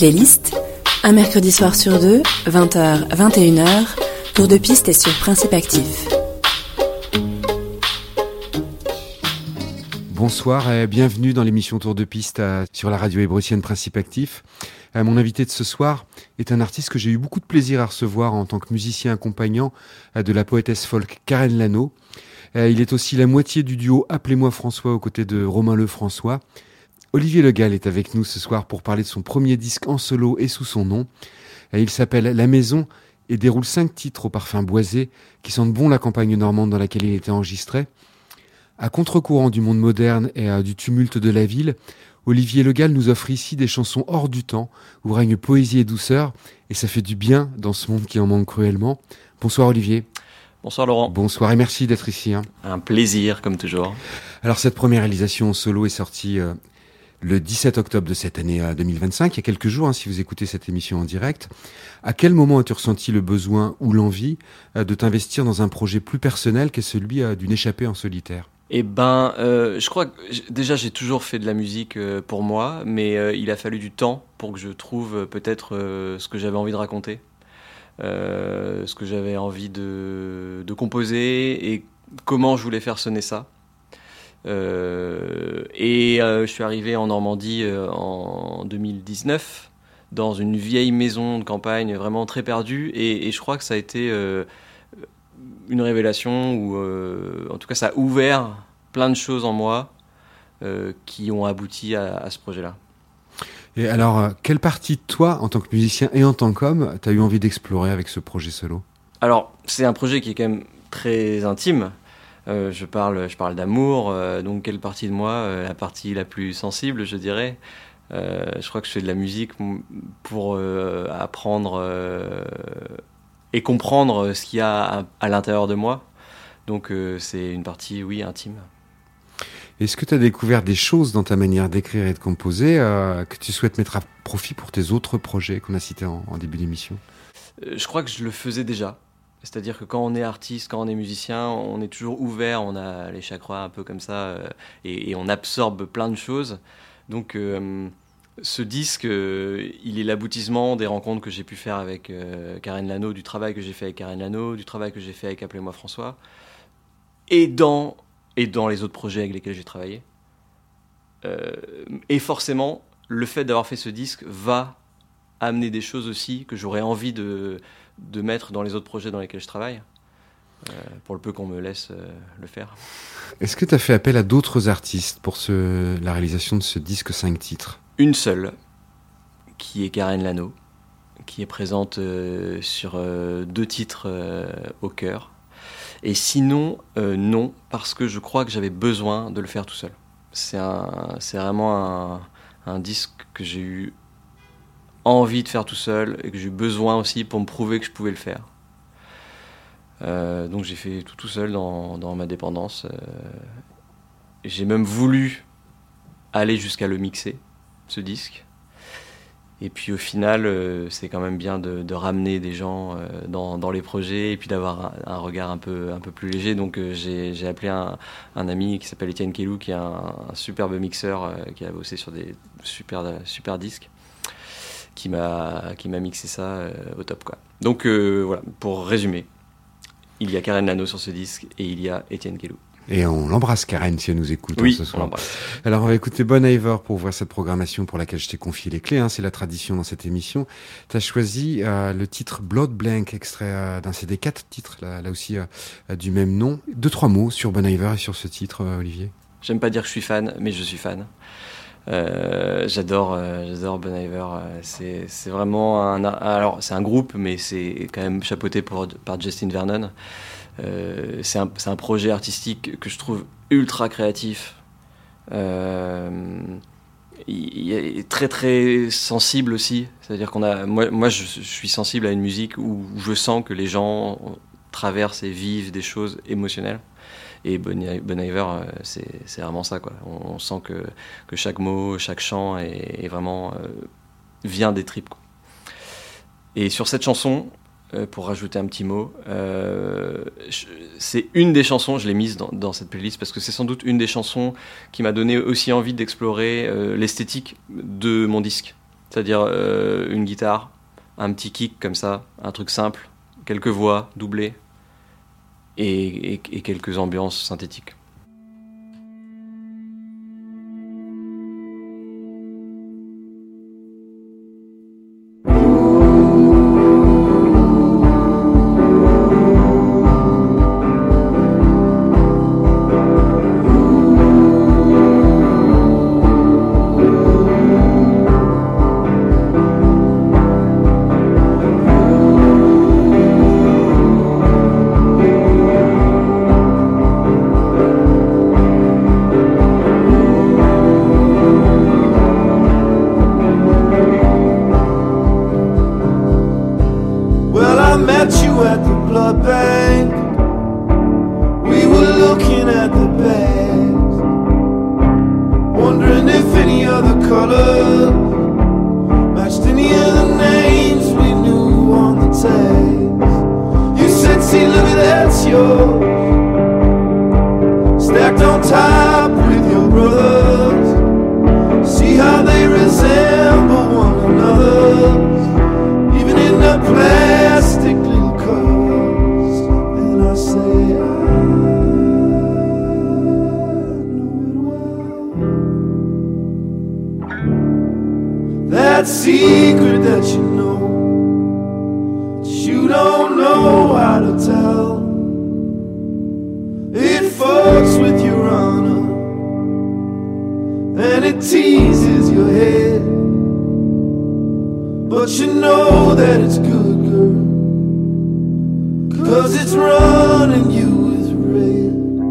Playlist, un mercredi soir sur deux, 20h, 21h, Tour de piste est sur Principe Actif. Bonsoir et bienvenue dans l'émission Tour de piste sur la radio hébrétienne Principe Actif. Mon invité de ce soir est un artiste que j'ai eu beaucoup de plaisir à recevoir en tant que musicien accompagnant de la poétesse folk Karen Lano. Il est aussi la moitié du duo Appelez-moi François aux côtés de Romain Lefrançois. Olivier Le Gall est avec nous ce soir pour parler de son premier disque en solo et sous son nom. Il s'appelle La Maison et déroule 5 titres au parfum boisé qui sentent bon la campagne normande dans laquelle il était enregistré. À contre-courant du monde moderne et du tumulte de la ville, Olivier Le Gall nous offre ici des chansons hors du temps, où règne poésie et douceur, et ça fait du bien dans ce monde qui en manque cruellement. Bonsoir Olivier. Bonsoir Laurent. Bonsoir et merci d'être ici. Un plaisir, comme toujours. Alors cette première réalisation en solo est sortie le 17 octobre de cette année 2025, il y a quelques jours, si vous écoutez cette émission en direct. À quel moment as-tu ressenti le besoin ou l'envie de t'investir dans un projet plus personnel qu'est celui d'une échappée en solitaire ? Je crois que déjà j'ai toujours fait de la musique pour moi, mais il a fallu du temps pour que je trouve peut-être ce que j'avais envie de raconter, ce que j'avais envie de composer et comment je voulais faire sonner ça. Je suis arrivé en Normandie en 2019 dans une vieille maison de campagne vraiment très perdue et je crois que ça a été une révélation ou en tout cas ça a ouvert plein de choses en moi qui ont abouti à ce projet-là. Et alors, quelle partie de toi, en tant que musicien et en tant qu'homme, t'as eu envie d'explorer avec ce projet solo ? Alors, c'est un projet qui est quand même très intime. Je parle d'amour, donc quelle partie de moi, la partie la plus sensible, je dirais. Je crois que je fais de la musique pour apprendre et comprendre ce qu'il y a à l'intérieur de moi. Donc c'est une partie, oui, intime. Est-ce que tu as découvert des choses dans ta manière d'écrire et de composer que tu souhaites mettre à profit pour tes autres projets qu'on a cités en début d'émission ? Je crois que je le faisais déjà. C'est-à-dire que quand on est artiste, quand on est musicien, on est toujours ouvert, on a les chakras un peu comme ça, et on absorbe plein de choses. Donc ce disque, il est l'aboutissement des rencontres que j'ai pu faire avec Karen Lano, du travail que j'ai fait avec Karen Lano, du travail que j'ai fait avec Appelez-moi François, et dans les autres projets avec lesquels j'ai travaillé. Et forcément, le fait d'avoir fait ce disque va amener des choses aussi que j'aurais envie de mettre dans les autres projets dans lesquels je travaille, pour le peu qu'on me laisse le faire. Est-ce que tu as fait appel à d'autres artistes pour la réalisation de ce disque 5 titres ? Une seule, qui est Karen Lano, qui est présente sur 2 titres au chœur. Et sinon, non, parce que je crois que j'avais besoin de le faire tout seul. C'est vraiment un disque que j'ai eu envie de faire tout seul et que j'ai eu besoin aussi pour me prouver que je pouvais le faire. Donc j'ai fait tout seul dans ma dépendance. J'ai même voulu aller jusqu'à le mixer, ce disque. Et puis au final, c'est quand même bien de ramener des gens dans les projets et puis d'avoir un regard un peu plus léger. Donc j'ai appelé un ami qui s'appelle Étienne Kellou, qui est un superbe mixeur qui a bossé sur des super disques, qui m'a mixé ça au top, quoi. Donc voilà, pour résumer, il y a Karen Lano sur ce disque et il y a Étienne Kellou. Et on l'embrasse Karen si elle nous écoute ce soir. On l'embrasse. Alors on va écouter Bon Iver pour ouvrir cette programmation pour laquelle je t'ai confié les clés, c'est la tradition dans cette émission. Tu as choisi le titre Blood Blank, extrait d'un CD, 4 titres là aussi du même nom. 2-3 mots sur Bon Iver et sur ce titre, Olivier. J'aime pas dire que je suis fan, mais je suis fan. J'adore Bon Iver. C'est vraiment alors c'est un groupe, mais c'est quand même chapeauté par Justin Vernon. C'est un projet artistique que je trouve ultra créatif. Il est très très sensible aussi. C'est-à-dire moi je suis sensible à une musique où je sens que les gens traversent et vivent des choses émotionnelles. Et Bon Iver, c'est vraiment ça, quoi. On sent que chaque mot, chaque chant est vraiment vient des tripes, quoi. Et sur cette chanson, pour rajouter un petit mot, c'est une des chansons, je l'ai mise dans cette playlist parce que c'est sans doute une des chansons qui m'a donné aussi envie d'explorer l'esthétique de mon disque. C'est-à-dire une guitare, un petit kick comme ça, un truc simple, quelques voix doublées et quelques ambiances synthétiques. That secret that you know, that you don't know how to tell. It fucks with your honor, and it teases your head. But you know that it's good, girl, 'cause it's running you with red.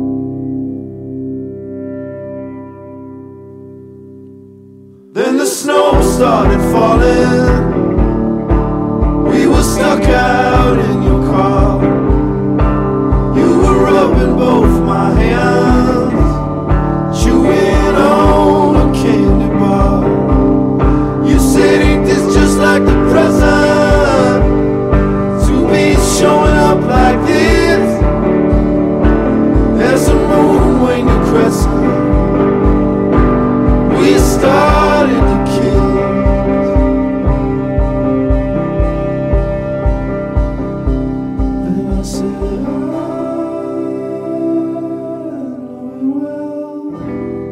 Then the snow started falling. We were stuck out in your car. You were rubbing both my hands, chewing on a candy bar. You said, ain't this just like the present, to be showing up like this? There's a moon when you're crescent. We started to kiss. And I said, I know it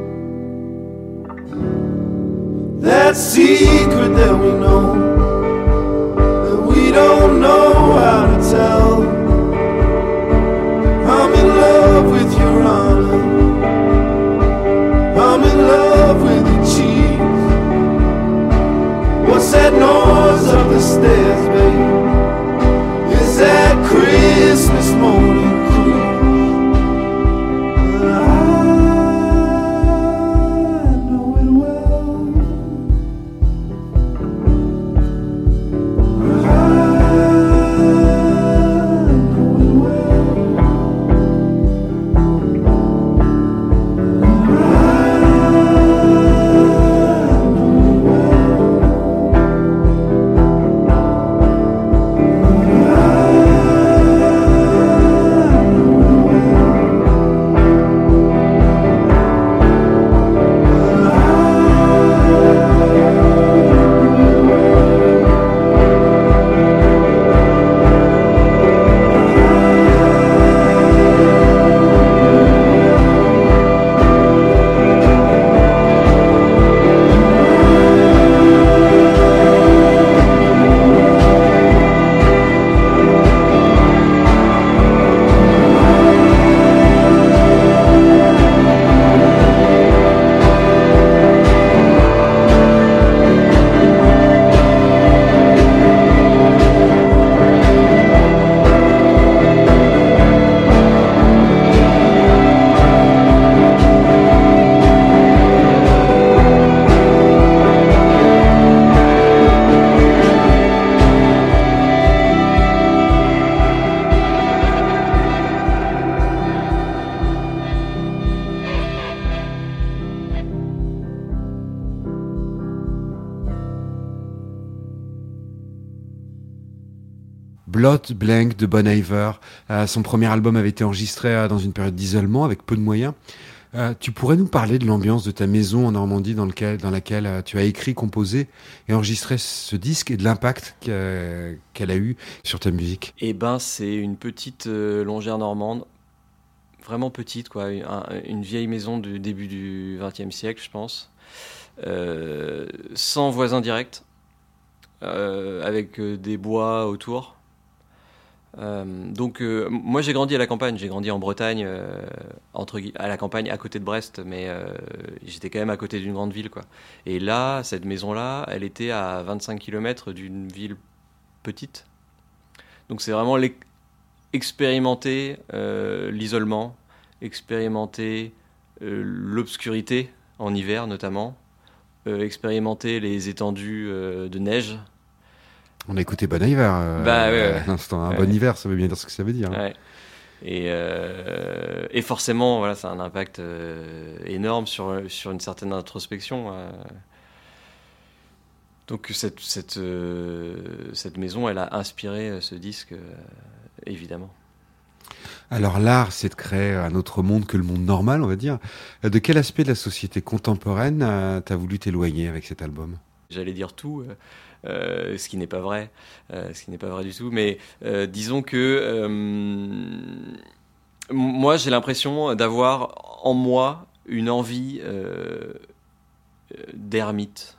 well. That secret that we know, that we don't know how to tell. I'm in love with your honor, I'm in love with your cheese. What's that noise up the stairs, babe? Is that Christmas morning cruise? I know it well. I know it well. Blot Blank de Bon Iver. Son premier album avait été enregistré dans une période d'isolement avec peu de moyens. Tu pourrais nous parler de l'ambiance de ta maison en Normandie dans laquelle tu as écrit, composé et enregistré ce disque et de l'impact qu'elle a eu sur ta musique? Eh ben, c'est une petite longère normande, vraiment petite, quoi, une vieille maison du début du XXe siècle, je pense, sans voisins directs, avec des bois autour. Donc moi j'ai grandi à la campagne, j'ai grandi en Bretagne, à la campagne à côté de Brest, mais j'étais quand même à côté d'une grande ville, quoi. Et là, cette maison-là, elle était à 25 km d'une ville petite. Donc c'est vraiment expérimenter l'isolement, expérimenter l'obscurité en hiver notamment, expérimenter les étendues de neige. On a écouté Bon Hiver à l'instant. Un bon hiver, ça veut bien dire ce que ça veut dire. Ouais. Et forcément, voilà, ça a un impact énorme sur une certaine introspection. Donc cette maison, elle a inspiré ce disque, évidemment. Alors l'art, c'est de créer un autre monde que le monde normal, on va dire. De quel aspect de la société contemporaine t'as voulu t'éloigner avec cet album? J'allais dire tout, ce qui n'est pas vrai, du tout. Mais disons que moi, j'ai l'impression d'avoir en moi une envie d'ermite,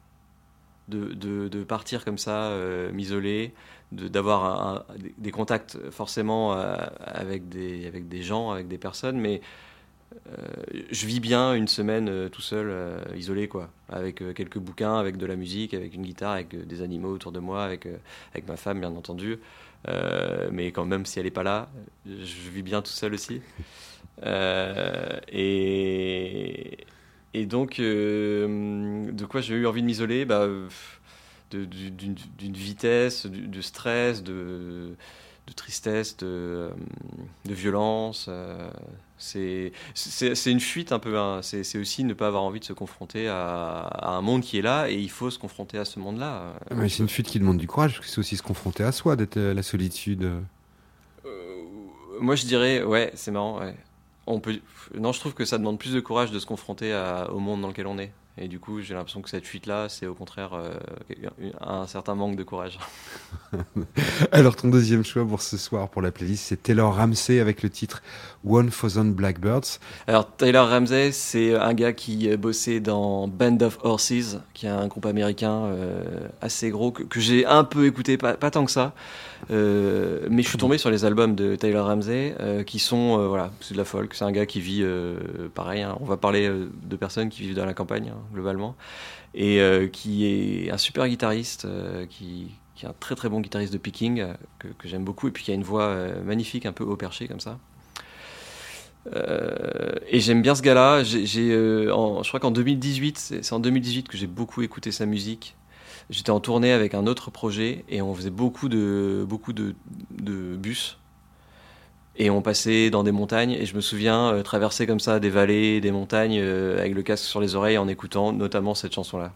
de partir comme ça, m'isoler, d'avoir des contacts forcément avec des gens, avec des personnes, mais je vis bien une semaine tout seul, isolé, quoi, avec quelques bouquins, avec de la musique, avec une guitare, avec des animaux autour de moi, avec ma femme, bien entendu. Mais quand même, si elle n'est pas là, je vis bien tout seul aussi. Et donc, de quoi j'ai eu envie de m'isoler, d'une vitesse, de stress, de tristesse, de violence. C'est une fuite un peu, hein. C'est aussi ne pas avoir envie de se confronter à un monde qui est là, et il faut se confronter à ce monde-là. Mais c'est une fuite qui demande du courage, parce que c'est aussi se confronter à soi, d'être la solitude. Moi je dirais, ouais, c'est marrant, ouais. Non, je trouve que ça demande plus de courage de se confronter au monde dans lequel on est. Et du coup, j'ai l'impression que cette fuite-là, c'est au contraire un certain manque de courage. Alors, ton deuxième choix pour ce soir, pour la playlist, c'est Taylor Ramsey avec le titre 1000 Blackbirds. Alors, Taylor Ramsey, c'est un gars qui bossait dans Band of Horses, qui est un groupe américain assez gros, que j'ai un peu écouté, pas tant que ça. Mais je suis tombé sur les albums de Taylor Ramsey qui sont, voilà, c'est de la folk. C'est un gars qui vit, pareil, hein, on va parler de personnes qui vivent dans la campagne, hein, globalement, et qui est un super guitariste, qui est un très très bon guitariste de picking, que j'aime beaucoup, et puis qui a une voix magnifique, un peu haut perché comme ça. Et j'aime bien ce gars-là. Je crois qu'en 2018, c'est en 2018 que j'ai beaucoup écouté sa musique. J'étais en tournée avec un autre projet et on faisait beaucoup de bus. Et on passait dans des montagnes, et je me souviens traverser comme ça des vallées, des montagnes, avec le casque sur les oreilles en écoutant notamment cette chanson-là.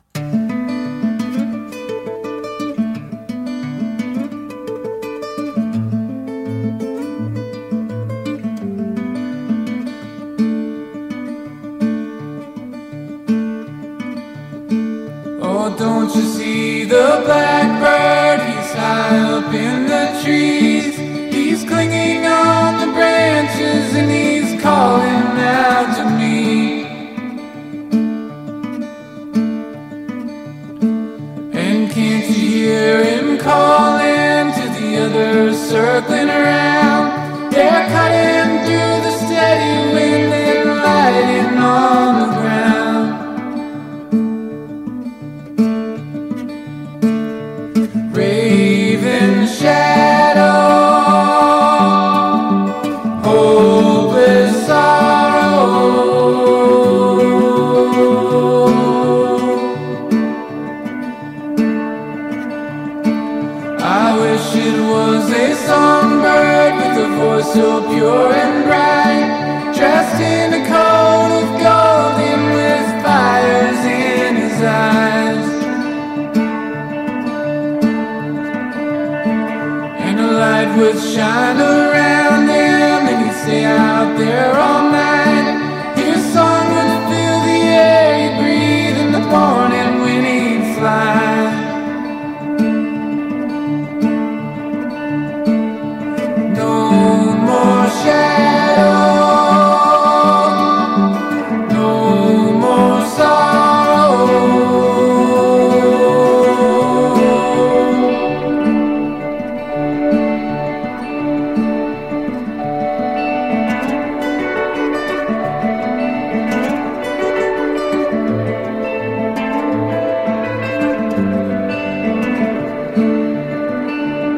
Oh, don't you see the blackbird? He's high up in the trees. He's clinging on the branches and he's calling out to me. And can't you hear him calling to the others circling around? They're cutting through the steady wind and lighting on the ground. Raven shadow, hopeless sorrow. I wish it was a songbird with a voice so pure and bright, dressed in a coat of gold and with fires in his eyes. And a light would shine around him, and he'd stay out there all night,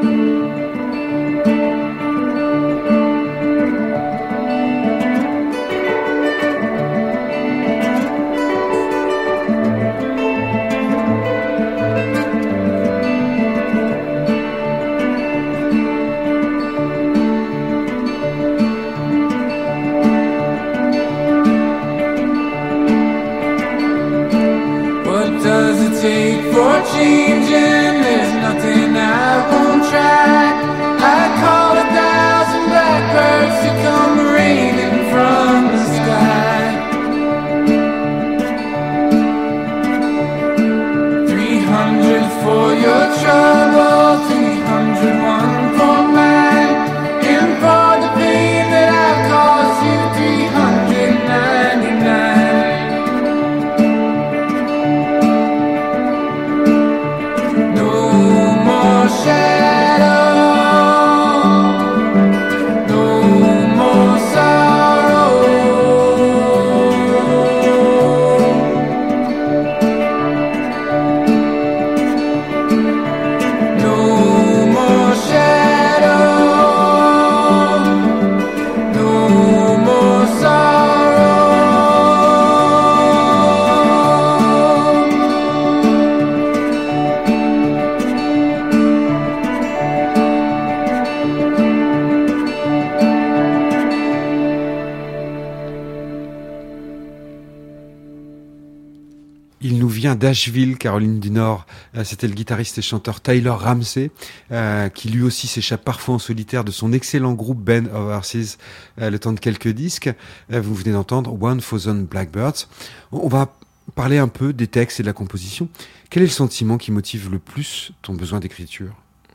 d'Asheville, Caroline du Nord. C'était le guitariste et chanteur Tyler Ramsey, qui lui aussi s'échappe parfois en solitaire de son excellent groupe Band of Horses, le temps de quelques disques. Vous venez d'entendre 1000 Blackbirds. On va parler un peu des textes et de la composition. Quel est le sentiment qui motive le plus ton besoin d'écriture ?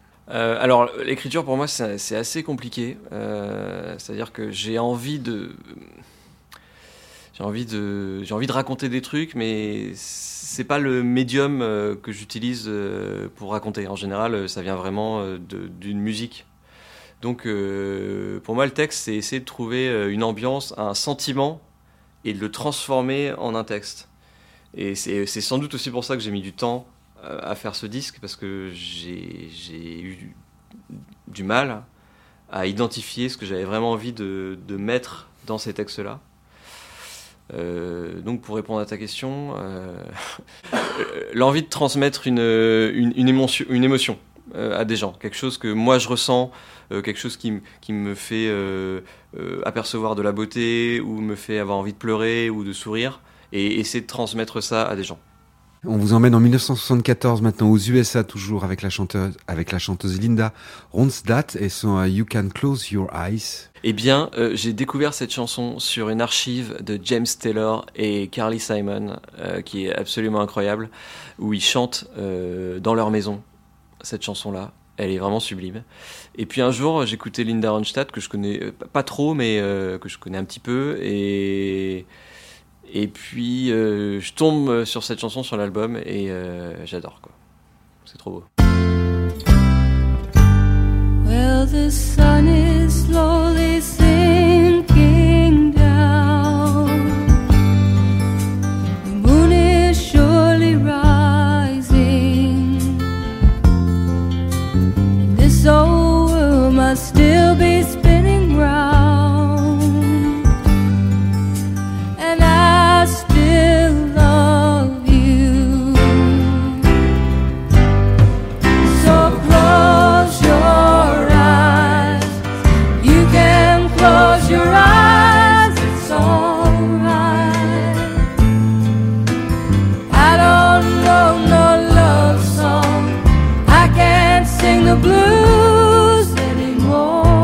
Alors, l'écriture pour moi c'est assez compliqué. C'est-à-dire que j'ai envie de raconter des trucs, mais c'est pas le médium que j'utilise pour raconter. En général, ça vient vraiment d'une musique. Donc, pour moi, le texte, c'est essayer de trouver une ambiance, un sentiment, et de le transformer en un texte. Et c'est sans doute aussi pour ça que j'ai mis du temps à faire ce disque, parce que j'ai eu du mal à identifier ce que j'avais vraiment envie de mettre dans ces textes-là. Donc pour répondre à ta question, l'envie de transmettre une émotion à des gens, quelque chose que moi je ressens, quelque chose qui me fait apercevoir de la beauté, ou me fait avoir envie de pleurer ou de sourire, et essayer de transmettre ça à des gens. On vous emmène en 1974 maintenant aux USA, toujours avec la chanteuse Linda Ronstadt et son You Can Close Your Eyes. Eh bien, j'ai découvert cette chanson sur une archive de James Taylor et Carly Simon, qui est absolument incroyable, où ils chantent dans leur maison cette chanson-là. Elle est vraiment sublime. Et puis un jour, j'écoutais Linda Ronstadt, que je connais pas trop, mais que je connais un petit peu, et puis je tombe sur cette chanson sur l'album, et j'adore, quoi. C'est trop beau. Well, the sun is slowly sinking down. The moon is surely rising. And this old world must still be spinning round. And I still love you. So close your eyes. You can close your eyes, it's alright. I don't know no love song. I can't sing the blues anymore.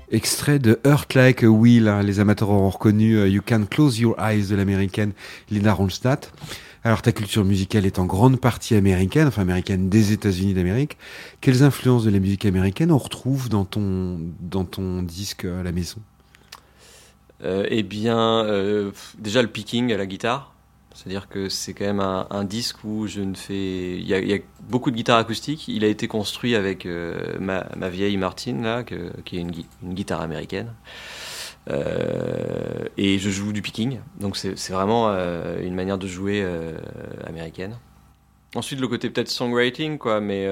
Extrait de Hurt Like a Wheel, hein, les amateurs auront reconnu You Can Close Your Eyes de l'américaine Linda Ronstadt. Alors ta culture musicale est en grande partie américaine, enfin américaine des États-Unis d'Amérique. Quelles influences de la musique américaine on retrouve dans ton disque à la maison? Déjà le picking à la guitare. C'est-à-dire que c'est quand même un disque où il y a beaucoup de guitares acoustiques. Il a été construit avec ma vieille Martin, là, qui est une guitare américaine. Et je joue du picking. Donc c'est vraiment une manière de jouer américaine. Ensuite, le côté peut-être songwriting, quoi. Mais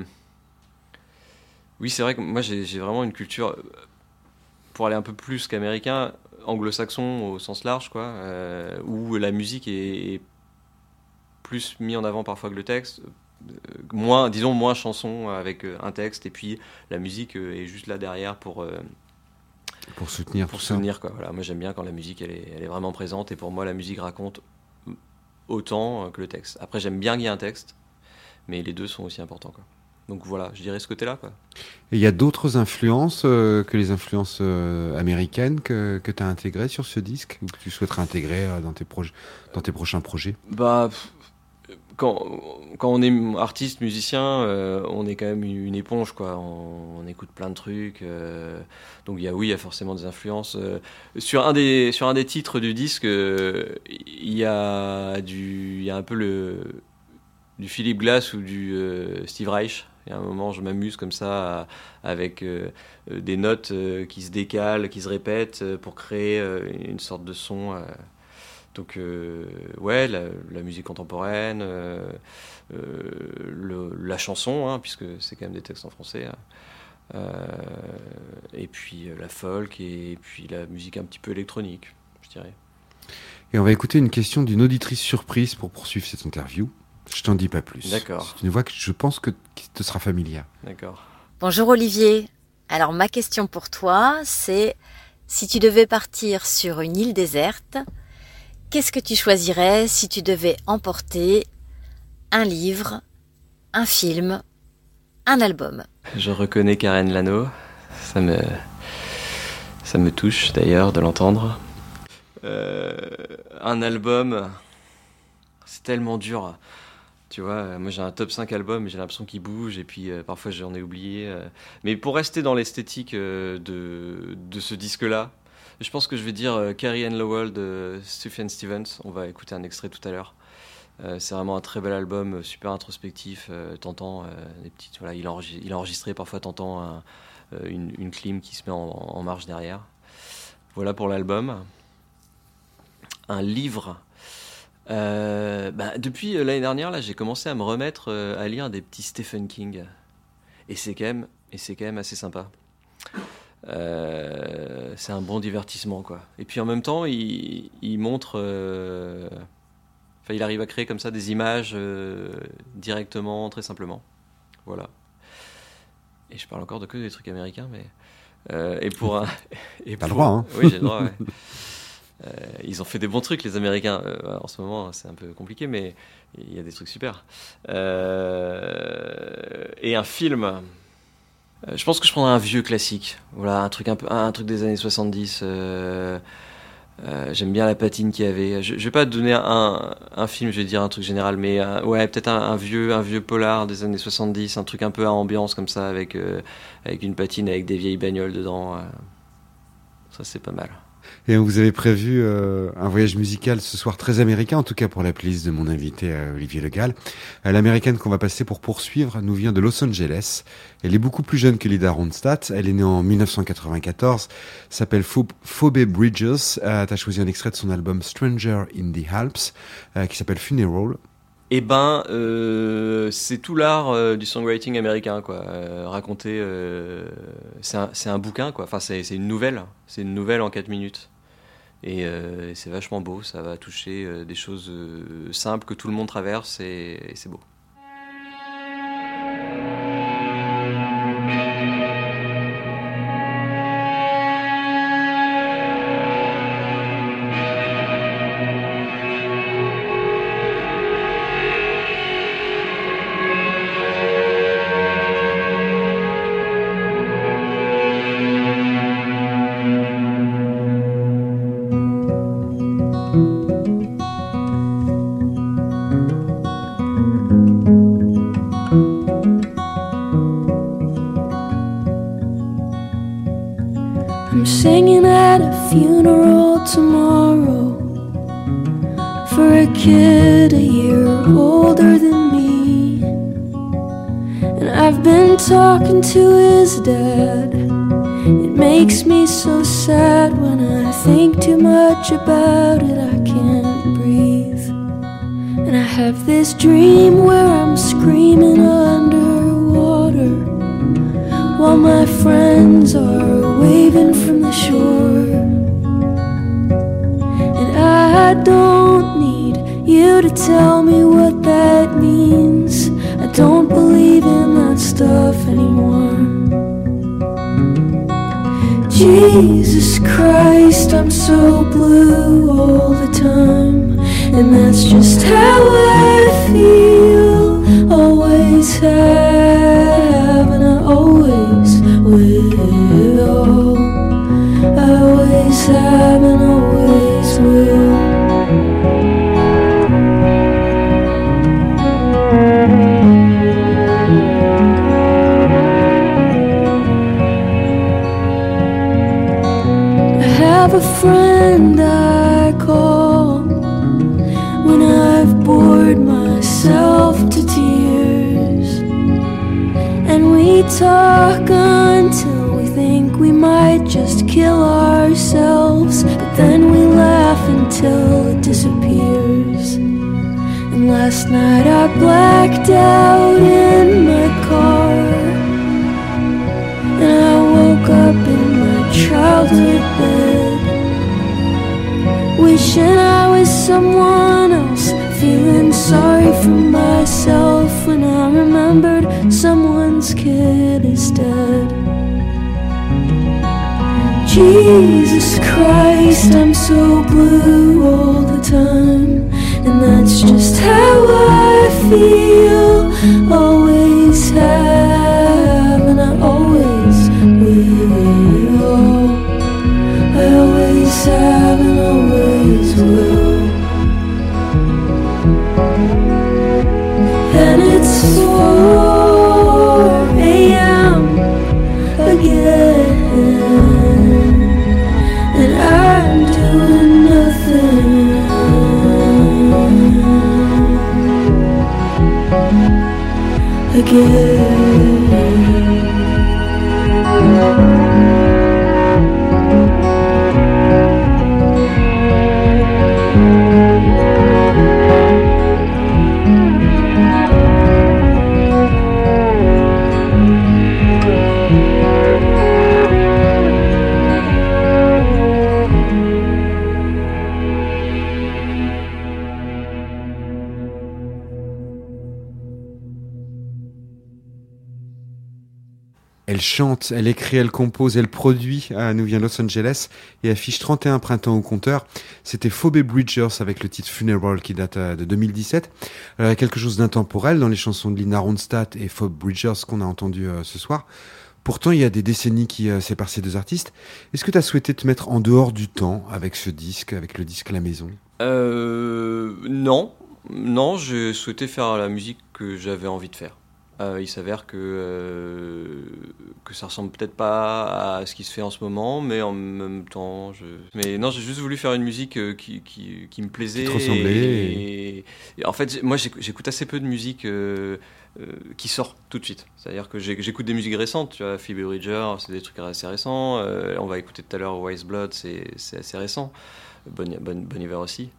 oui, c'est vrai que moi, j'ai vraiment une culture, pour aller un peu plus qu'américain, anglo-saxon au sens large, quoi, où la musique est plus mise en avant parfois que le texte, moins chanson avec un texte, et puis la musique est juste là derrière pour soutenir quoi. Voilà, moi j'aime bien quand la musique elle est vraiment présente, et pour moi la musique raconte autant que le texte. Après j'aime bien qu'il y ait un texte, mais les deux sont aussi importants, quoi. Donc voilà, je dirais ce côté-là, quoi. Et il y a d'autres influences que les influences américaines que tu as intégrées sur ce disque, ou que tu souhaiterais intégrer dans tes prochains projets? Bah, quand on est artiste, musicien, on est quand même une éponge, quoi. On écoute plein de trucs. Donc il y a forcément des influences. Sur un des titres du disque, il y a un peu du Philip Glass ou du Steve Reich. Il y a un moment, je m'amuse comme ça avec des notes qui se décalent, qui se répètent pour créer une sorte de son. Donc, ouais, la musique contemporaine, la chanson, hein, puisque c'est quand même des textes en français, et puis la folk, et puis la musique un petit peu électronique, je dirais. Et on va écouter une question d'une auditrice surprise pour poursuivre cette interview. Je t'en dis pas plus. D'accord. C'est une voix que je pense qui te sera familière. D'accord. Bonjour Olivier. Alors ma question pour toi, c'est si tu devais partir sur une île déserte, qu'est-ce que tu choisirais si tu devais emporter un livre, un film, un album? Je reconnais Karen Lano. Ça me touche d'ailleurs de l'entendre. Un album, c'est tellement dur. Tu vois, moi j'ai un top 5 albums et j'ai l'impression qu'il bouge, et puis parfois j'en ai oublié. Mais pour rester dans l'esthétique de ce disque-là, je pense que je vais dire Carrie Ann Lowell de Sufjan Stevens. On va écouter un extrait tout à l'heure. C'est vraiment un très bel album, super introspectif. T'entends des petites, voilà, il a enregistré, parfois t'entends une clim qui se met en marche derrière. Voilà pour l'album. Un livre. Depuis l'année dernière, là, j'ai commencé à me remettre à lire des petits Stephen King, et c'est quand même assez sympa. C'est un bon divertissement, quoi. Et puis en même temps, il montre, il arrive à créer comme ça des images directement, très simplement. Voilà. Et je parle encore de que des trucs américains, mais T'as le droit, hein. Oui, j'ai le droit. Ouais. Ils ont fait des bons trucs, les Américains. En ce moment, c'est un peu compliqué, mais il y a des trucs super. Et un film. Je pense que je prendrais un vieux classique. Voilà, un truc des années 70. J'aime bien la patine qu'il y avait. Je vais pas te donner un film, je vais dire un truc général, mais ouais, peut-être un vieux polar des années 70, un truc un peu à ambiance comme ça, avec une patine, avec des vieilles bagnoles dedans. Ça, c'est pas mal. Et vous avez prévu un voyage musical ce soir très américain, en tout cas pour la playlist de mon invité Olivier Le Gall. L'américaine qu'on va passer pour poursuivre nous vient de Los Angeles. Elle est beaucoup plus jeune que Linda Ronstadt. Elle est née en 1994, s'appelle Phoebe Bridgers. T'as choisi un extrait de son album Stranger in the Alps, qui s'appelle Funeral. Eh ben, c'est tout l'art du songwriting américain, quoi. Raconter, c'est un bouquin, quoi. Enfin, c'est une nouvelle. C'est une nouvelle en 4 minutes. Et c'est vachement beau. Ça va toucher des choses simples que tout le monde traverse, et c'est beau. I'm singing at a funeral tomorrow for a kid a year older than me. And I've been talking to his dad. It makes me so sad when I think too much about it, I can't breathe. And I have this dream where I'm screaming underwater while my friends are waving from the shore. And I don't need you to tell me what that means. I don't believe in that stuff anymore. Jesus Christ, I'm so blue all the time, and that's just how I feel. Always have, and I always will. I always have and always will. A friend I call when I've bored myself to tears, and we talk until we think we might just kill ourselves, but then we laugh until it disappears. And last night I blacked out in my car, and I woke up in my childhood bed, wishing I was someone else, feeling sorry for myself when I remembered someone's kid is dead. Jesus Christ, I'm so blue all the time, and that's just how I feel. Always have, and I always will. I always have and always will. And it's 4 a.m. again, and I'm doing nothing again. Elle chante, elle écrit, elle compose, elle produit. Nous vient Los Angeles et affiche 31 printemps au compteur. C'était Phoebe Bridgers avec le titre Funeral qui date de 2017. Il y a quelque chose d'intemporel dans les chansons de Lina Ronstadt et Phoebe Bridgers qu'on a entendu ce soir. Pourtant, il y a des décennies qui séparent ces deux artistes. Est-ce que tu as souhaité te mettre en dehors du temps avec ce disque, avec le disque La Maison ? Non, j'ai souhaité faire la musique que j'avais envie de faire. Il s'avère que ça ressemble peut-être pas à ce qui se fait en ce moment, mais en même temps, mais non, j'ai juste voulu faire une musique qui me plaisait. Qui te ressemblait. Et en fait, moi, j'écoute assez peu de musique qui sort tout de suite. C'est-à-dire que j'écoute des musiques récentes, tu vois, Phoebe Bridgers, c'est des trucs assez récents. On va écouter tout à l'heure Wise Blood, c'est assez récent. Bon Iver aussi.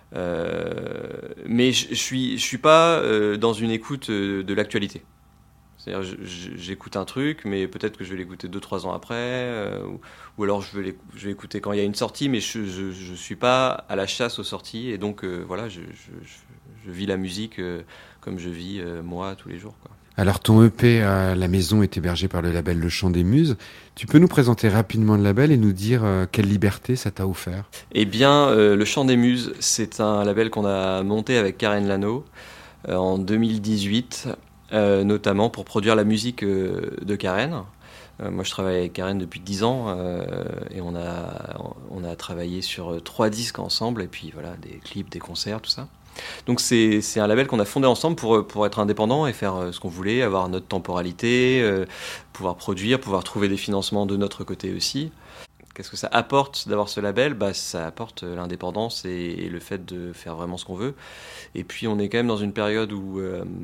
Mais je suis pas dans une écoute de l'actualité. C'est-à-dire j'écoute un truc, mais peut-être que je vais l'écouter 2-3 ans après, ou alors je vais écouter quand il y a une sortie, mais je suis pas à la chasse aux sorties, et donc voilà, je vis la musique comme je vis moi tous les jours, quoi. Alors ton EP La Maison est hébergé par le label Le Chant des Muses. Tu peux nous présenter rapidement le label et nous dire quelle liberté ça t'a offert ? Eh bien, Le Chant des Muses, c'est un label qu'on a monté avec Karen Lano en 2018, notamment pour produire la musique de Karen. Moi, je travaille avec Karen depuis 10 ans et on a travaillé sur 3 disques ensemble, et puis voilà, des clips, des concerts, tout ça. Donc c'est un label qu'on a fondé ensemble pour être indépendant et faire ce qu'on voulait, avoir notre temporalité, pouvoir produire, pouvoir trouver des financements de notre côté aussi. Qu'est-ce que ça apporte d'avoir ce label ? Ça apporte l'indépendance et le fait de faire vraiment ce qu'on veut. Et puis on est quand même dans une période où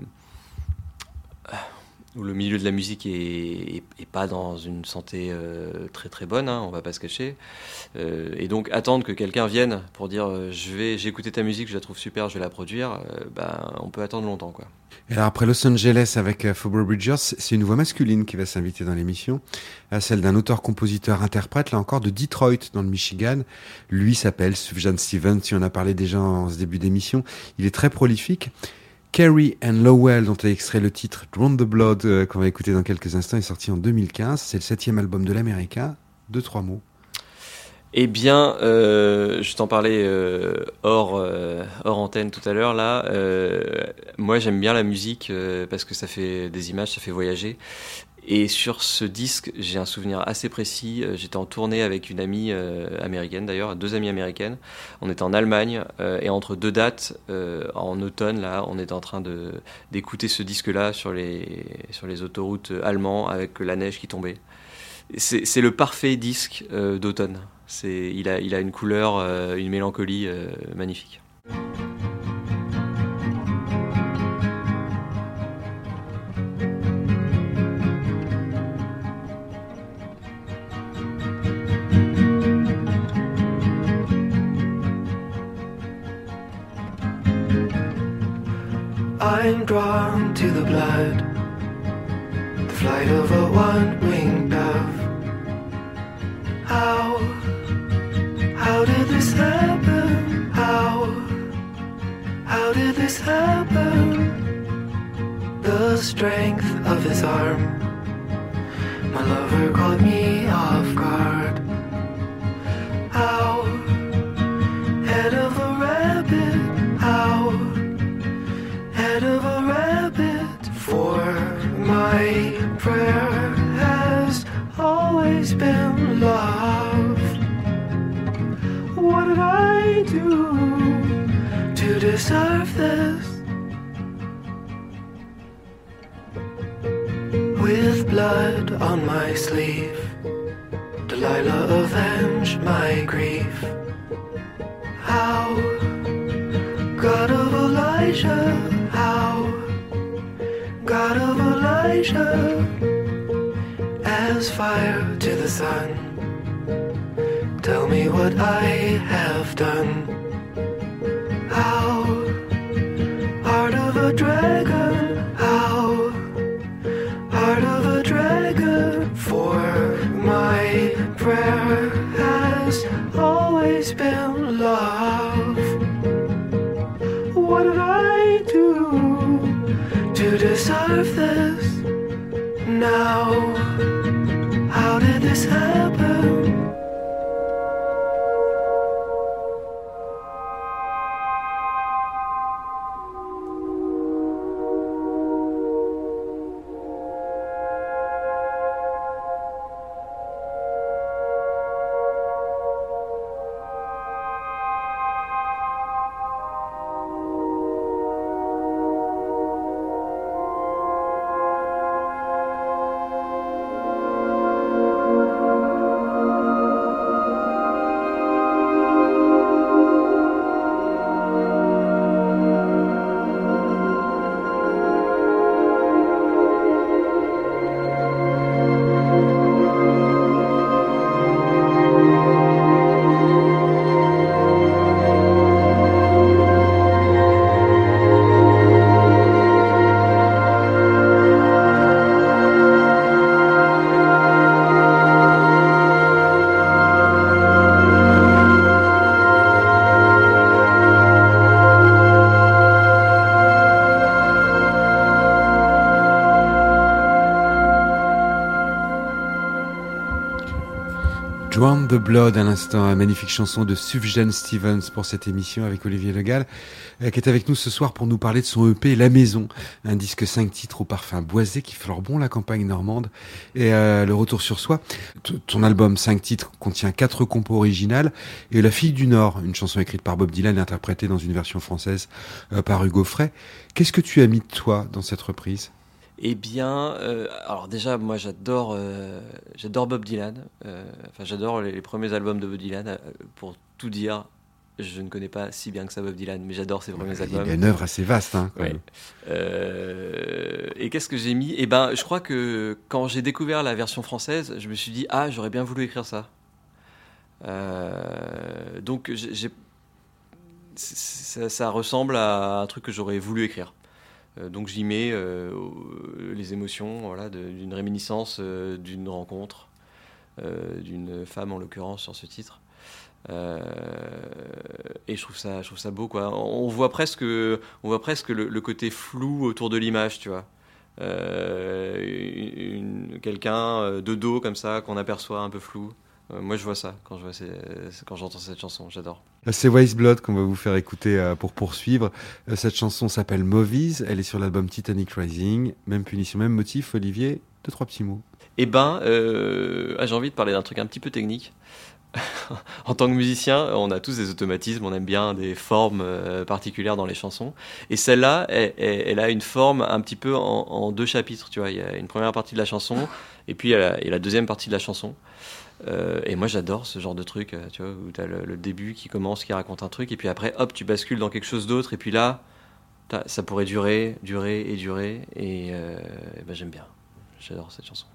le milieu de la musique est pas dans une santé très très bonne, on va pas se cacher. Et donc attendre que quelqu'un vienne pour dire j'ai écouté ta musique, je la trouve super, je vais la produire, on peut attendre longtemps, quoi. Et alors après Los Angeles avec Phoebe Bridgers, c'est une voix masculine qui va s'inviter dans l'émission, celle d'un auteur-compositeur-interprète, là encore de Detroit dans le Michigan. Lui s'appelle Sufjan Stevens, tu en as parlé déjà en ce début d'émission. Il est très prolifique. Carrie and Lowell, dont tu as extrait le titre Drawn the Blood, qu'on va écouter dans quelques instants, est sorti en 2015. C'est le 7e album de l'Américain. 2-3 mots. Eh bien, je t'en parlais hors antenne tout à l'heure. Là, moi, j'aime bien la musique parce que ça fait des images, ça fait voyager. Et sur ce disque, j'ai un souvenir assez précis. J'étais en tournée avec une amie américaine, d'ailleurs, 2 amies américaines. On était en Allemagne et entre 2 dates, en automne, là, on était en train d'écouter ce disque-là sur les autoroutes allemandes avec la neige qui tombait. C'est le parfait disque d'automne. Il a une couleur, une mélancolie magnifique. I'm drawn to the blood, the flight of a one-winged dove. How did this happen? How did this happen? The strength of his arm, my lover caught me off guard. How, head of a rabbit, how, head of a rabbit, for my prayer has always been love. What did I do to deserve this? With blood on my sleeve, Delilah avenged my grief. How, God of Elijah, how, God of Elijah, as fire to the sun, tell me what I have done. How, heart of a dragon, how, heart of a dragon, for my prayer has always been love. What did I do to deserve this? Now, how did this happen? Drawn the Blood à l'instant, une magnifique chanson de Sufjan Stevens pour cette émission avec Olivier Le Gall, qui est avec nous ce soir pour nous parler de son EP La Maison, un disque 5 titres au parfum boisé qui fleure bon la campagne normande et le retour sur soi. Ton album 5 titres contient 4 compos originales et La Fille du Nord, une chanson écrite par Bob Dylan et interprétée dans une version française par Hugo Frey. Qu'est-ce que tu as mis de toi dans cette reprise ? Eh bien, alors déjà, moi j'adore Bob Dylan. Enfin, j'adore les premiers albums de Bob Dylan. Pour tout dire, je ne connais pas si bien que ça Bob Dylan, mais j'adore ses premiers albums. Il a une œuvre assez vaste. Hein, quand même. Et qu'est-ce que j'ai mis ? Eh ben, je crois que quand j'ai découvert la version française, je me suis dit j'aurais bien voulu écrire ça. Donc ça ressemble à un truc que j'aurais voulu écrire. Donc j'y mets les émotions, voilà, d'une réminiscence, d'une rencontre, d'une femme en l'occurrence sur ce titre. Et je trouve ça beau, quoi. On voit presque le côté flou autour de l'image, tu vois. Quelqu'un de dos comme ça qu'on aperçoit un peu flou. Moi je vois ça quand j'entends cette chanson, j'adore. C'est Wise Blood qu'on va vous faire écouter pour poursuivre. Cette chanson s'appelle Movies, elle est sur l'album Titanic Rising. Même punition, même motif. Olivier, 2-3 petits mots. Eh ben, j'ai envie de parler d'un truc un petit peu technique. En tant que musicien, on a tous des automatismes, on aime bien des formes particulières dans les chansons. Et celle-là, elle a une forme un petit peu en 2 chapitres, tu vois. Il y a une première partie de la chanson, et puis il y a la deuxième partie de la chanson. Et moi j'adore ce genre de truc, tu vois, où t'as le début qui commence, qui raconte un truc, et puis après hop tu bascules dans quelque chose d'autre, et puis là ça pourrait durer, et ben, j'aime bien, j'adore cette chanson.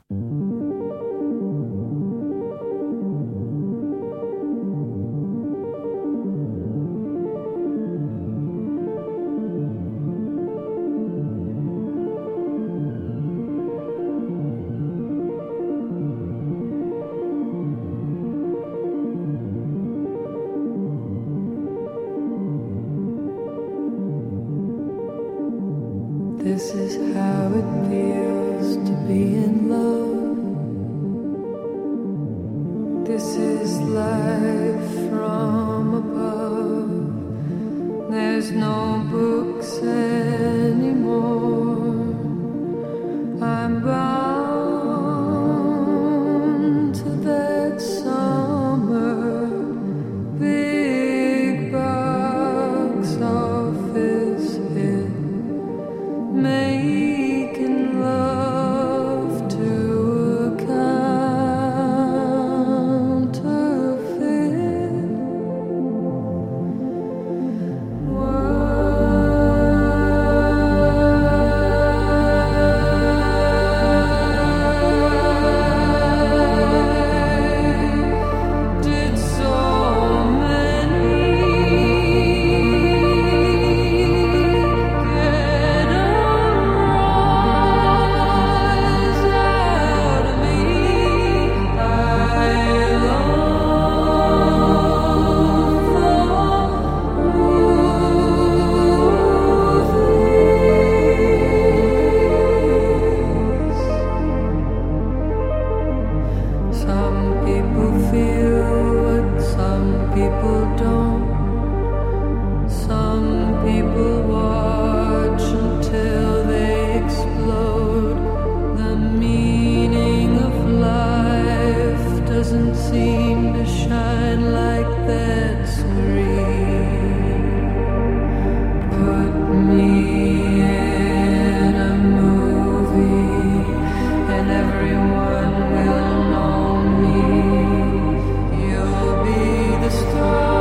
This is how it feels to be in love. This is life from above. There's no books anymore. I'm bound to that summer big box office hit. Making love to a counterfeit did so many get rise out of me? I long for movies. Some people feel what some people don't. Some people watch until they explode. The meaning of life doesn't seem to shine like that screen. Put me in a movie and everyone will know me. You'll be the star.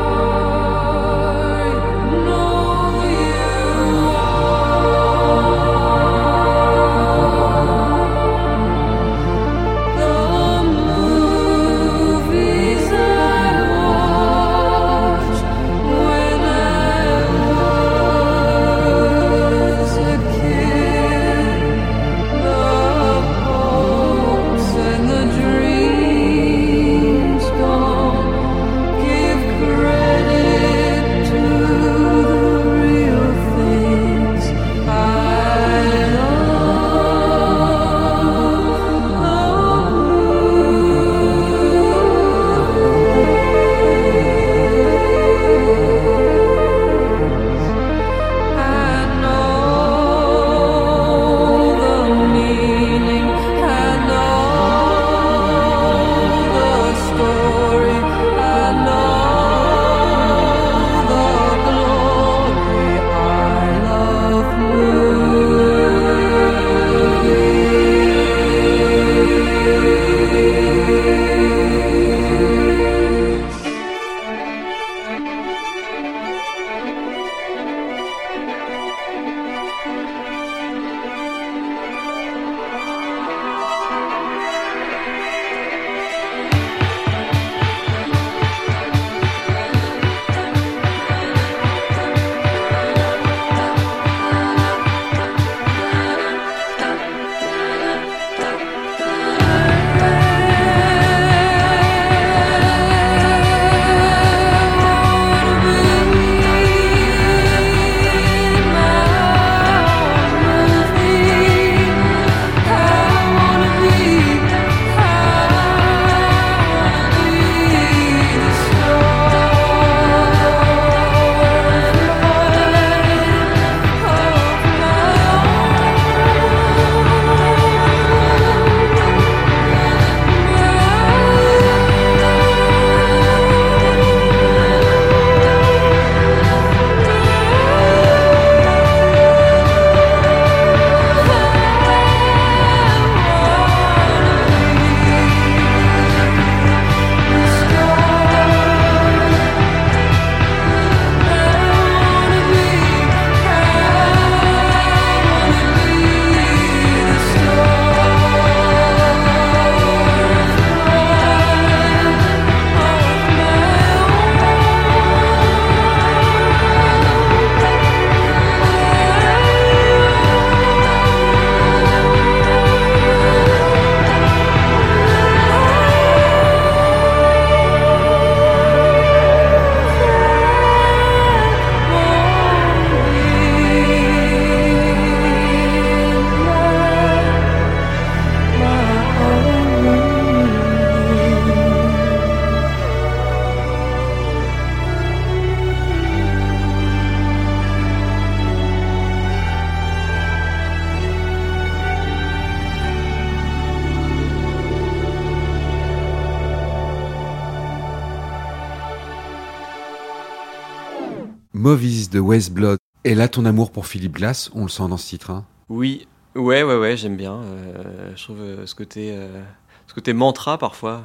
Movies de West Blood. Et là, ton amour pour Philip Glass, on le sent dans ce titre. Hein. Oui, ouais, j'aime bien. Je trouve ce côté mantra parfois.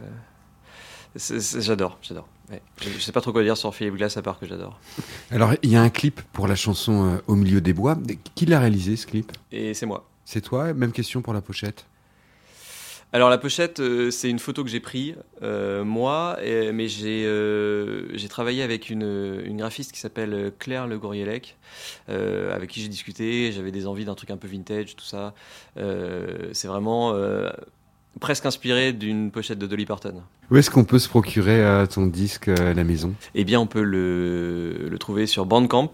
J'adore. Ouais. Je sais pas trop quoi dire sur Philip Glass à part que j'adore. Alors, il y a un clip pour la chanson Au milieu des bois. Qui l'a réalisé, ce clip ? Et c'est moi. C'est toi ? Même question pour la pochette. Alors la pochette, c'est une photo que j'ai prise, moi, mais j'ai travaillé avec une graphiste qui s'appelle Claire Le Gourielec, avec qui j'ai discuté, j'avais des envies d'un truc un peu vintage, tout ça. C'est vraiment presque inspiré d'une pochette de Dolly Parton. Où est-ce qu'on peut se procurer ton disque à la maison ? Eh bien, on peut le trouver sur Bandcamp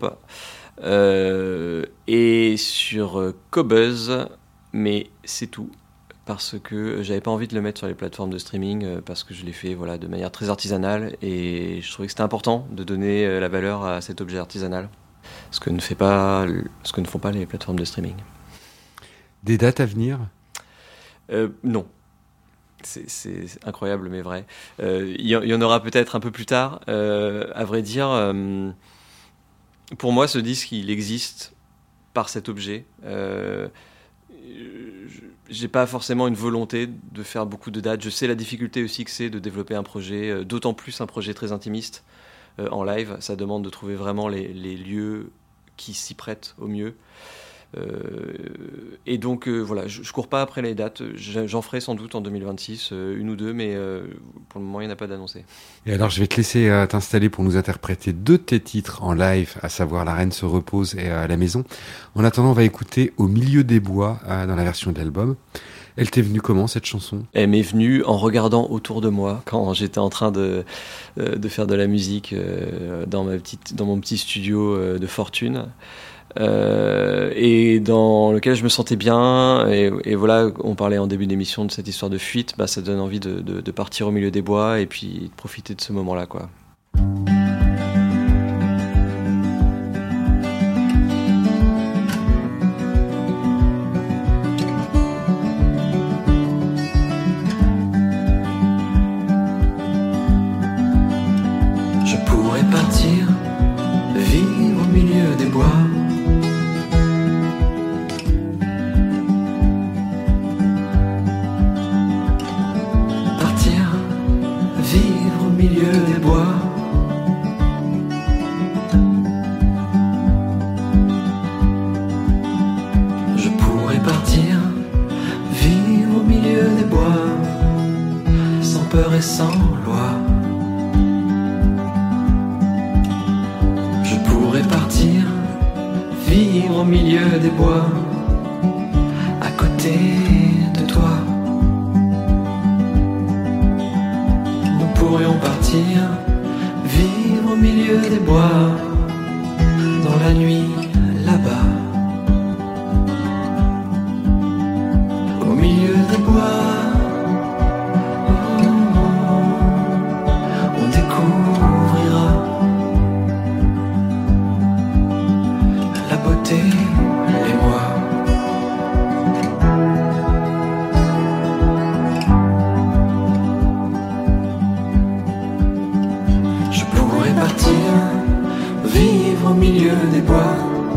et sur Qobuz, mais c'est tout. Parce que j'avais pas envie de le mettre sur les plateformes de streaming, parce que je l'ai fait de manière très artisanale, et je trouvais que c'était important de donner la valeur à cet objet artisanal, ce que ne font pas les plateformes de streaming. Des dates à venir ? Non. C'est incroyable mais vrai. Il y en aura peut-être un peu plus tard. À vrai dire, pour moi, ce disque, il existe par cet objet. J'ai pas forcément une volonté de faire beaucoup de dates. Je sais la difficulté aussi que c'est de développer un projet, d'autant plus un projet très intimiste en live. Ça demande de trouver vraiment les lieux qui s'y prêtent au mieux. Et donc voilà, je cours pas après les dates. J'en ferai sans doute en 2026 une ou deux, mais pour le moment il n'y en a pas d'annoncé. Et alors je vais te laisser t'installer pour nous interpréter deux de tes titres en live, à savoir La Reine se repose et à la maison. En attendant, on va écouter Au milieu des bois dans la version de l'album. Elle t'est venue comment, cette chanson ? Elle m'est venue en regardant autour de moi quand j'étais en train de faire de la musique dans mon petit studio de fortune. Et dans lequel je me sentais bien, et voilà, on parlait en début d'émission de cette histoire de fuite, ça donne envie de partir au milieu des bois et puis de profiter de ce moment-là, quoi. Je pourrais partir, vivre au milieu des bois. Des bois. Je pourrais partir, vivre au milieu des bois, sans peur et sans loi. Je pourrais partir, vivre au milieu des bois, à côté de toi. Nous pourrions partir, vivre au milieu des bois, dans la nuit là-bas. Au milieu des bois, on découvrira la beauté, l'émoi. Vivre au milieu des bois.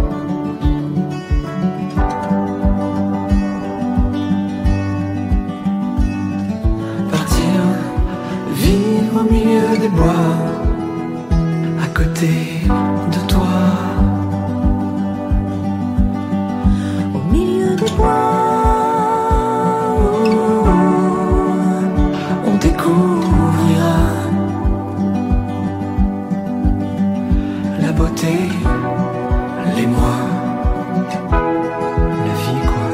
Partir, vivre au milieu des bois, à côté de toi. Au milieu des bois, on découvrira la beauté, l'émoi, la vie, quoi.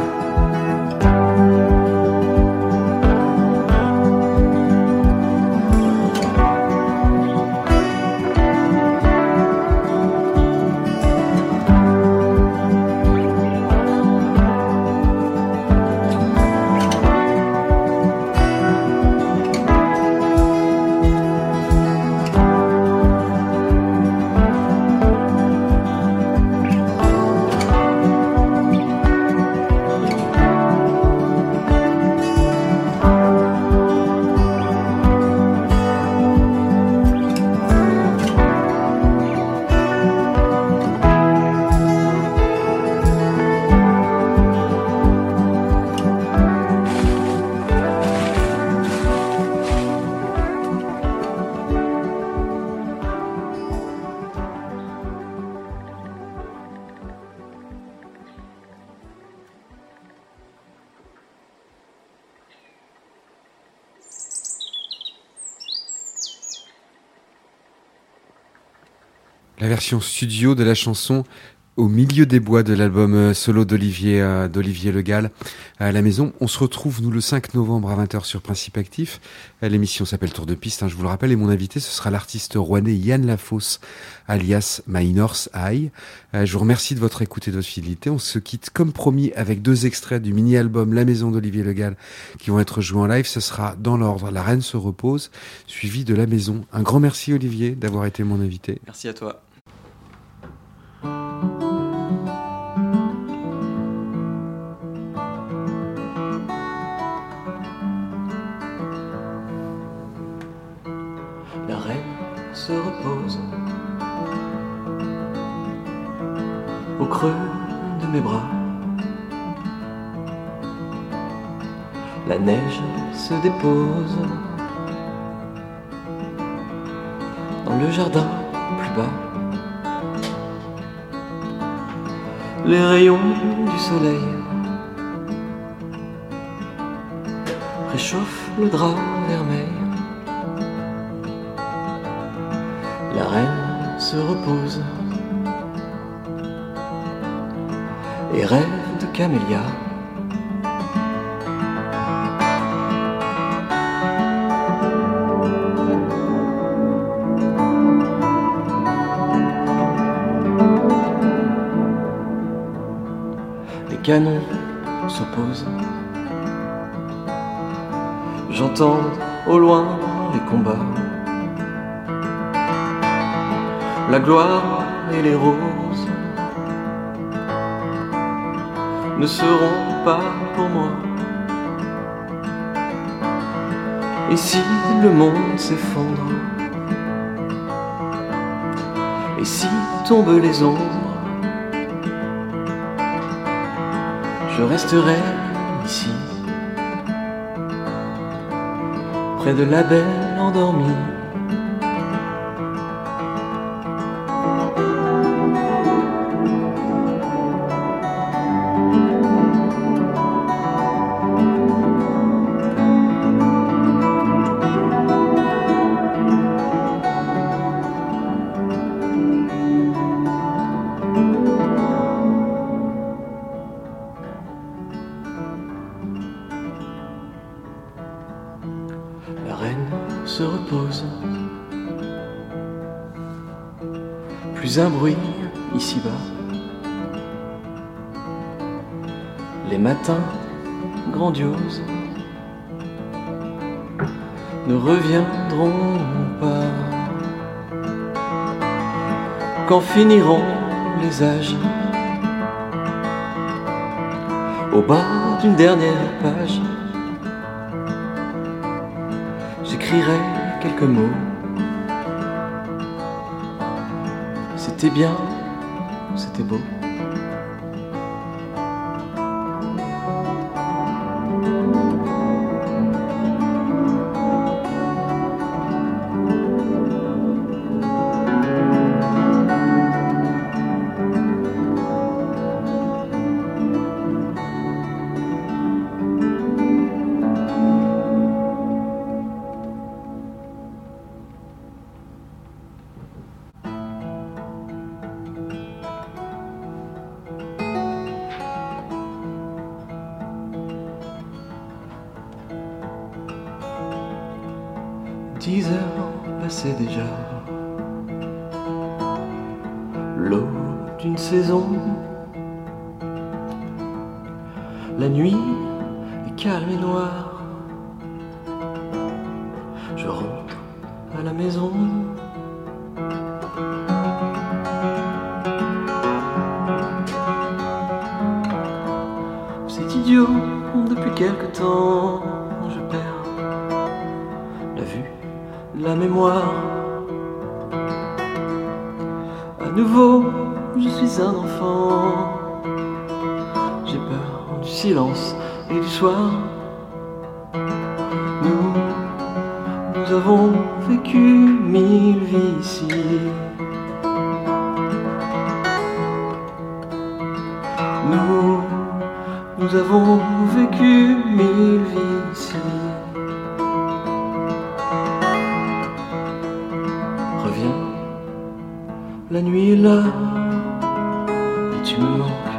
La version studio de la chanson Au milieu des bois de l'album solo d'Olivier Le Gall à la maison. On se retrouve, nous, le 5 novembre à 20h sur Principe Actif. L'émission s'appelle Tour de Piste, je vous le rappelle, et mon invité, ce sera l'artiste rouennais Yann Lafosse, alias My North Eye. Je vous remercie de votre écoute et de votre fidélité. On se quitte comme promis avec 2 extraits du mini-album La Maison d'Olivier Le Gall qui vont être joués en live. Ce sera dans l'ordre La Reine se repose, suivi de La Maison. Un grand merci, Olivier, d'avoir été mon invité. Merci à toi. La reine se repose au creux de mes bras. La neige se dépose dans le jardin plus bas. Les rayons du soleil réchauffent le drap vermeil. La reine se repose et rêve de camélias. Les canons s'opposent. J'entends au loin les combats. La gloire et les roses ne seront pas pour moi. Et si le monde s'effondre, et si tombent les ombres, je resterai ici, près de la belle endormie. La reine se repose. Plus un bruit ici-bas. Les matins grandioses ne reviendront pas. Quand finiront les âges, au bas d'une dernière page, j'écrirai quelques mots. C'était bien, c'était beau. Dix heures passaient déjà, l'eau d'une saison. La nuit est calme et noire, je rentre à la maison. C'est idiot, depuis quelque temps je perds la vue, la mémoire. À nouveau, je suis un enfant. J'ai peur du silence et du soir. Nous avons vécu 1000 vies ici. Nous avons vécu 1000 vies ici. La nuit est là et tu me manques.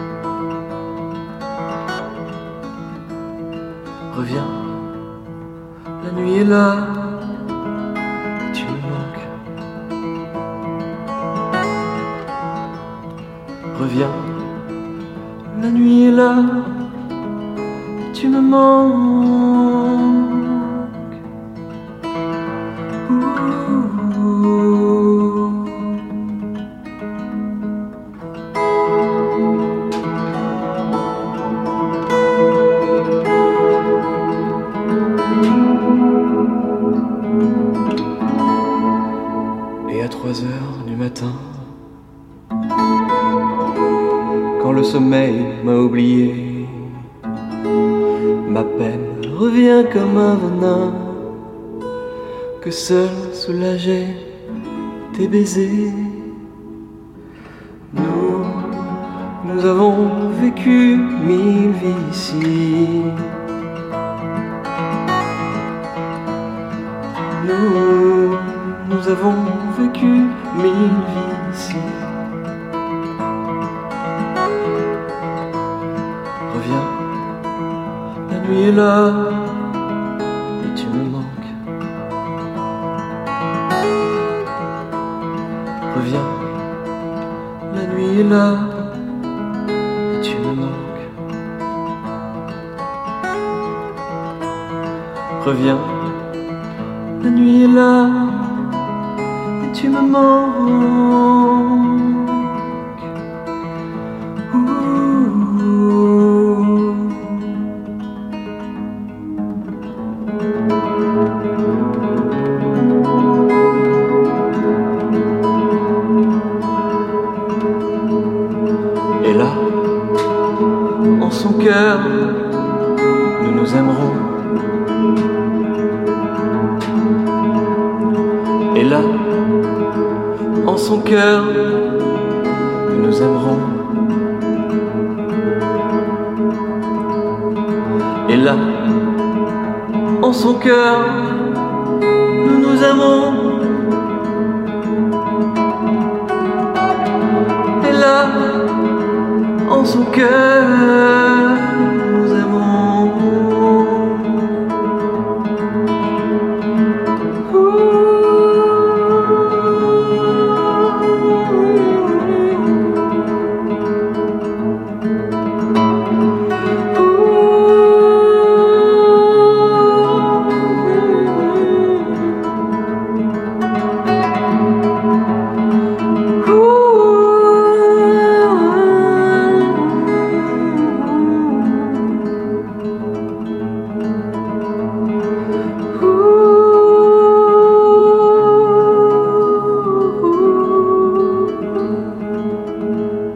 Reviens, la nuit est là et tu me manques. Reviens, la nuit est là et tu me manques. Et à 3 heures du matin, quand le sommeil m'a oublié, ma peine revient comme un venin que seul soulageait tes baisers. Nous avons vécu 1000 vies ici. Nous avons vécu 1000 vies ici. Reviens, la nuit est là et tu me manques. Reviens, la nuit est là et tu me manques. Reviens, la nuit est là et tu me manques. Et là, en son cœur, nous nous aimerons. Et là, en son cœur, nous nous aimerons. Et là, en son cœur, nous nous aimons. Et là, en son cœur, nous aimons.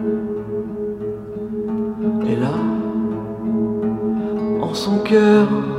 Et là, en son cœur,